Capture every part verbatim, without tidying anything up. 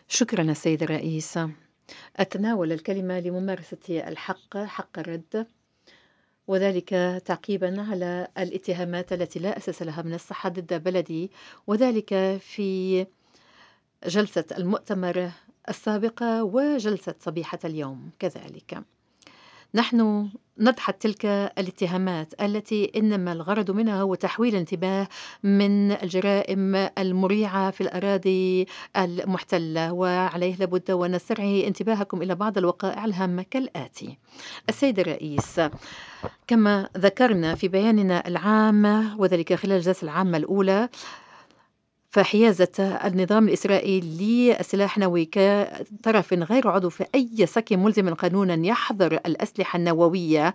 شكرا السيد الرئيس. أتناول الكلمة لممارسة الحق حق الرد، وذلك تعقيبا على الاتهامات التي لا أساس لها من الصحة ضد بلدي، وذلك في جلسة المؤتمر السابقة وجلسة صبيحة اليوم كذلك. نحن ندحض تلك الاتهامات التي إنما الغرض منها هو تحويل الانتباه من الجرائم المريعة في الأراضي المحتلة، وعليه لابد ونسترعي انتباهكم إلى بعض الوقائع الهامة كالآتي. السيد الرئيس، كما ذكرنا في بياننا العام وذلك خلال الجلسة العامة الأولى، فحيازة النظام الإسرائيلي السلاح النووي كطرف غير عضو في أي سكن ملزم قانونا يحظر الأسلحة النووية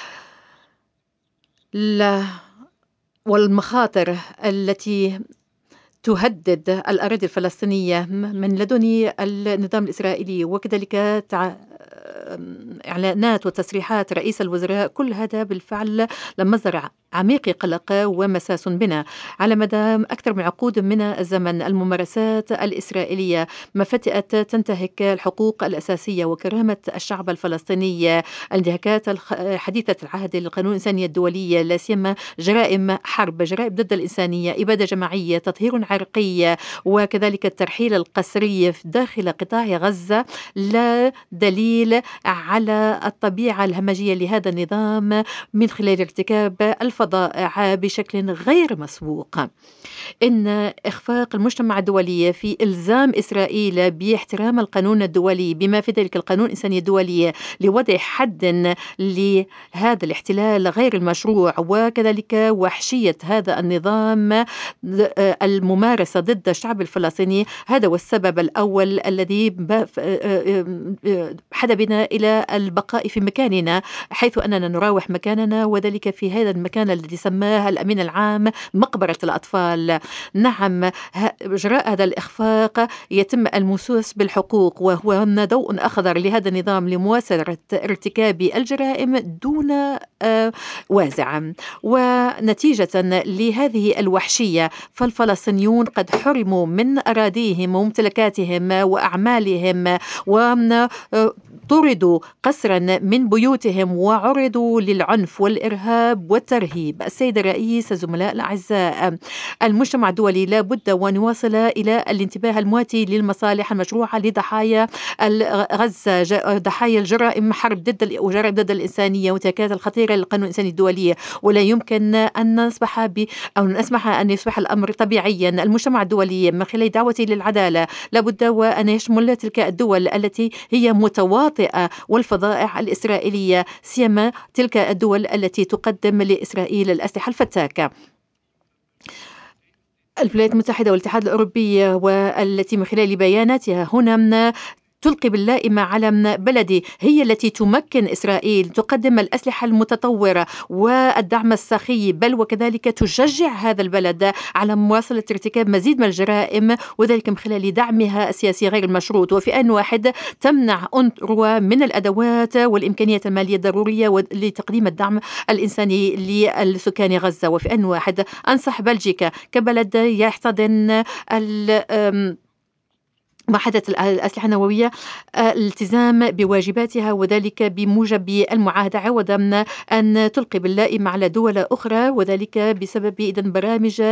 لا والمخاطر التي تهدد الأراضي الفلسطينية من لدن النظام الإسرائيلي، وكذلك تع... إعلانات وتصريحات رئيس الوزراء، كل هذا بالفعل لمصدر عميق قلق ومساس بنا على مدى أكثر من عقود من الزمن. الممارسات الإسرائيلية ما فتئت تنتهك الحقوق الأساسية وكرامة الشعب الفلسطيني، الانتهاكات حديثة العهد للقانون الإنساني الدولي، لا سيما جرائم حرب، جرائم ضد الإنسانية، إبادة جماعية، تطهير عرقي، وكذلك الترحيل القسري داخل قطاع غزة، لا دليل على الطبيعة الهمجية لهذا النظام من خلال ارتكاب الفظائع بشكل غير مسبوق. إن إخفاق المجتمع الدولي في إلزام إسرائيل باحترام القانون الدولي بما في ذلك القانون الإنساني الدولي لوضع حد لهذا الاحتلال غير المشروع، وكذلك وحشية هذا النظام الممارسة ضد الشعب الفلسطيني، هذا هو السبب الأول الذي حدا بنا إلى البقاء في مكاننا حيث أننا نراوح مكاننا، وذلك في هذا المكان الذي سماه الأمين العام مقبرة الأطفال. نعم، إجراء هذا الإخفاق يتم المسوس بالحقوق، وهو ضوء أخضر لهذا النظام لمواصلة ارتكاب الجرائم دون وازع. ونتيجة لهذه الوحشية فالفلسطينيون قد حرموا من أراضيهم وممتلكاتهم وأعمالهم، وطردوا قسرا من بيوتهم وعرضوا للعنف والإرهاب والترهيب. السيد الرئيس، الزملاء الأعزاء، المجتمع الدولي لا بد وأن يواصل إلى الانتباه المواتي للمصالح المشروعة لضحايا غزة، ضحايا الجرائم حرب ضد وجرائم ضد الإنسانية وانتهاكات الخطيرة للقانون الإنساني الدولي، ولا يمكن أن نسمح ب أو نسمح أن يصبح الأمر طبيعيا. المجتمع الدولي من خلال دعوته للعدالة لابد وأن يشمل تلك الدول التي هي متواطئة والفظائع الإسرائيلية، سيما تلك الدول التي تقدم لإسرائيل الأسلحة الفتاكة. الولايات المتحدة والاتحاد الأوروبي، والتي من خلال بياناتها هنا تلقي باللائمة على بلدي، هي التي تمكن إسرائيل، تقدم الأسلحة المتطورة والدعم السخي، بل وكذلك تشجع هذا البلد على مواصلة ارتكاب مزيد من الجرائم، وذلك من خلال دعمها السياسي غير المشروط، وفي آن واحد تمنع أونروا من الأدوات والإمكانيات المالية الضرورية لتقديم الدعم الإنساني لسكان غزة. وفي آن واحد أنصح بلجيكا كبلد يحتضن ال ما حدث الأسلحة النووية الالتزام بواجباتها، وذلك بموجب المعاهدة، عوضا أن تلقي باللائمة على دول أخرى، وذلك بسبب إذن برامج